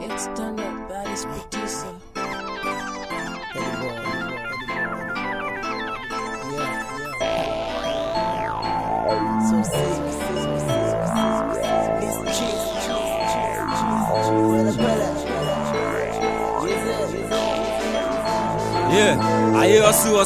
It's done up by this producer. So serious. It's cheese. Yeah, I hear hustle.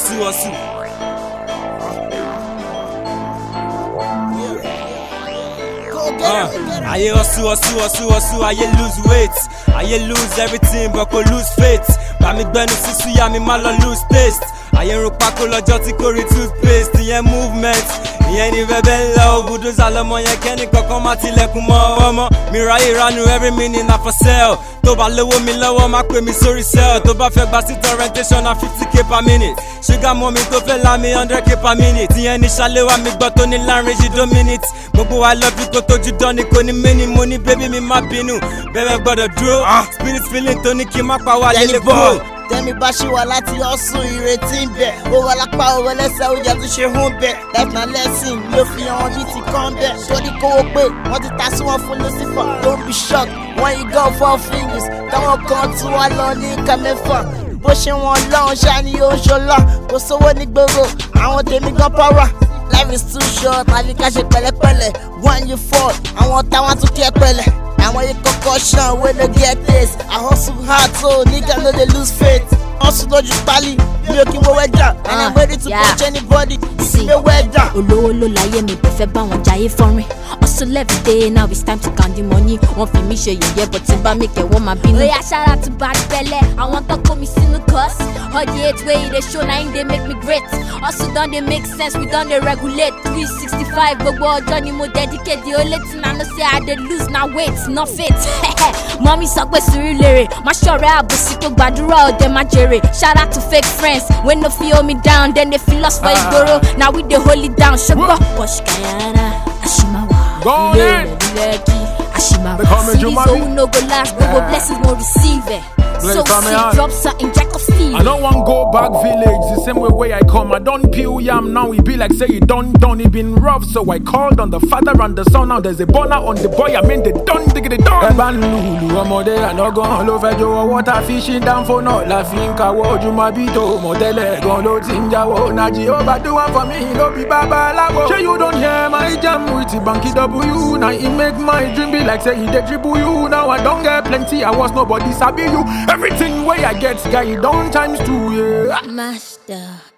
I hear hustle, I hear lose weight. I hear lose everything, but go lose faith. Bá mi gbẹ́nu sísú yá mi má lọ lose taste. Ayé ń ro pákó lọ́jọ́ tí kò rí toothpaste. Ìyẹn movement, ìyẹn ní bẹ́bẹ́ ńlá o. Bulldozer lọmọ yẹn kẹ́ni kankan má tilẹ̀kùn mọ́ ọmọ. Mi ráyè ránu every minute na for sale. Tó bá lówó mi lọ́wọ́ má pè mí sórí cell. Tó bá fẹ́ gba seat orientation na 50k per minute. Sugar mommy tó fẹ́ lá mi 100k per minute. Ìyẹn ní ṣàléwá mi gbọ́ tó ní láàrin ṣì dominate. Gbogbo wa love you kó tójú dán ni kò ní mẹ́ni. Mo ní baby mi má bínú. Bẹ́ẹ̀ gbọ́dọ̀ dúró. Spirit feeling tó ní kí n má pa wá lélẹ̀ bọ́. Tẹ́mi bá ṣì wà láti ọ̀sùn ìrètí ń bẹ̀. Owó lápá owó lẹ́sẹ̀ oúnjẹ tó ṣe hún bẹ̀. Life na lesson ló fi hàn bí ti kàn bẹ̀. Sórí kówó pé wọ́n ti ta sí wọn fún Lucifer. Don't be shocked when you go for fingers. Táwọn kan tún wá lọ ní ìka mẹ́fà. Bó ṣe wọn lọ́hùn ṣá ni ó ṣọlá. Kò sówó ní gbogbo àwọn tèmi gan power. Life is too short, àfi ká ṣe pẹ̀lẹ́pẹ̀lẹ́. When you fall, àwọn táwọn tún kí ẹ pẹ̀lẹ́. Àwọn yìí kọ́kọ́ ṣan wey no get taste. I hustle hard so nigga no dey lose faith. Hustle lójú pálí, mi ò kí n wo weather. And I'm ready to punch anybody, see me weather. Olówó ló láyé mi kò fẹ́ bá wọn jayé fọ́nrín. Hustle every day, now it's time to count the money. Wọ́n fi mí ṣe yẹ̀yẹ́ but tí n bá mi kẹ̀ wọ́n máa bínú. Oya shout out to bad belle, àwọn tó kó mi sínú curse. All the hate wey you dey show na im dey make me great. Hustle don dey make sense, we don dey regulate. 365 gbogbo ọjọ́ ni mo dedicate. The only thing I know say I dey lose na weight, not faith. Mọ́mí sọ pé sùúrù lèrè, má ṣọ̀rẹ́ àbòsí tó gbàdúrà ọ̀dẹ má jèrè. Shout out to fake friends, when no fit hold me down, then they feel lost for ìgboro. Now we dey hold it down, ṣùgbọ́n. Posh Guyana, Ashimawa, Ilé-Lekki, Ashimawa. Cities who no go last, gbogbo blessings mo receive it. So sick, drop something, jack of feel. I don't want go back village the same way I come. I don't peel yam now. It be like say you done. It been rough, so I called on the father and the son. Now there's a burner on the boy. I mean they done, dig it done. Eban lulu, amode, I no go all over your water fishing down for no laughing. Kawo jumabito, modele, golo tinjawo. Naji oba do one for me, no be baba lago. Sure you don't hear my jam with the banky W. Now it make my dream be like say he dey dribble you. Now I don't get plenty. I was nobody sabi you. Everything way I get, guy, don't times two, yeah. Master.